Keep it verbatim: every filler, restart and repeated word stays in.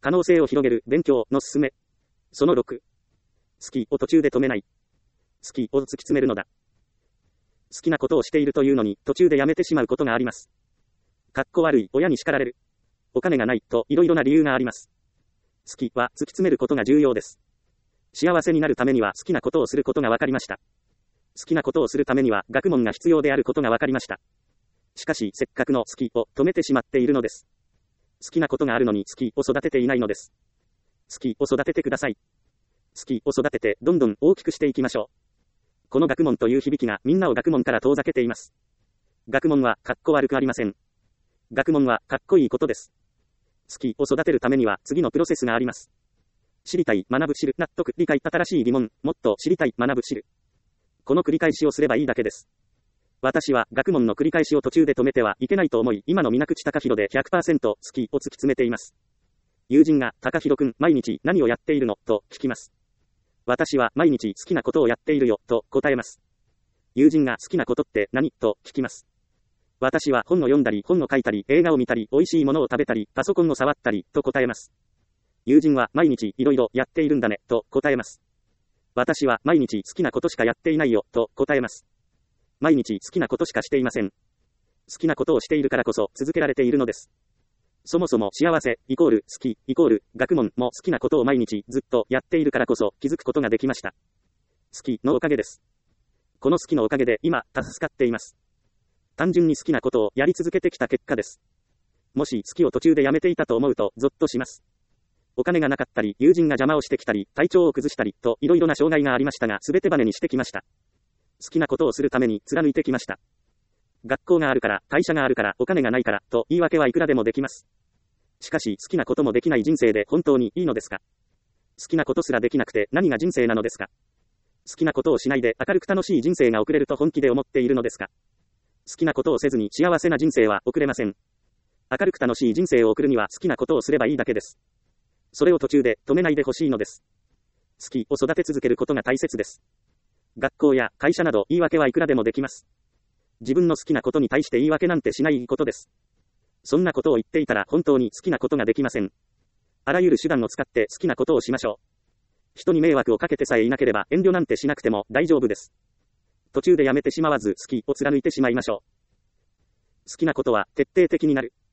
可能性を広げる勉強の勧め。そのろく。好きを途中で止めない。好きを突き詰めるのだ。好きなことをしているというのに途中でやめてしまうことがあります。かっこ悪い、親に叱られる。お金がないといろいろな理由があります。好きは突き詰めることが重要です。幸せになるためには好きなことをすることが分かりました。好きなことをするためには学問が必要であることが分かりました。しかしせっかくの好きを止めてしまっているのです。好きなことがあるのに好きを育てていないのです。好きを育ててください。好きを育ててどんどん大きくしていきましょう。この学問という響きがみんなを学問から遠ざけています。学問はかっこ悪くありません。学問はかっこいいことです。好きを育てるためには次のプロセスがあります。知りたい、学ぶ、知る、納得、理解、新しい疑問、もっと知りたい、学ぶ、知る。この繰り返しをすればいいだけです。私は学問の繰り返しを途中で止めてはいけないと思い、今の水口貴弘で ひゃくパーセント 好きを突き詰めています。友人が、貴弘くん、毎日何をやっているのと聞きます。私は毎日好きなことをやっているよと答えます。友人が好きなことって何と聞きます。私は本を読んだり、本を書いたり、映画を見たり、美味しいものを食べたり、パソコンを触ったりと答えます。友人は毎日いろいろやっているんだねと答えます。私は毎日好きなことしかやっていないよと答えます。毎日好きなことしかしていません。好きなことをしているからこそ続けられているのです。そもそも幸せイコール好きイコール学問も好きなことを毎日ずっとやっているからこそ気づくことができました。好きのおかげです。この好きのおかげで今助かっています。単純に好きなことをやり続けてきた結果です。もし好きを途中でやめていたと思うとゾッとします。お金がなかったり、友人が邪魔をしてきたり、体調を崩したりといろいろな障害がありましたが、すべてバネにしてきました。好きなことをするために貫いてきました。学校があるから、会社があるから、お金がないからと言い訳はいくらでもできます。しかし好きなこともできない人生で本当にいいのですか？好きなことすらできなくて何が人生なのですか？好きなことをしないで明るく楽しい人生が送れると本気で思っているのですか？好きなことをせずに幸せな人生は送れません。明るく楽しい人生を送るには好きなことをすればいいだけです。それを途中で止めないでほしいのです。好きを育て続けることが大切です。学校や会社など言い訳はいくらでもできます。自分の好きなことに対して言い訳なんてしないことです。そんなことを言っていたら本当に好きなことができません。あらゆる手段を使って好きなことをしましょう。人に迷惑をかけてさえいなければ遠慮なんてしなくても大丈夫です。途中でやめてしまわず好きを貫いてしまいましょう。好きなことは徹底的になる。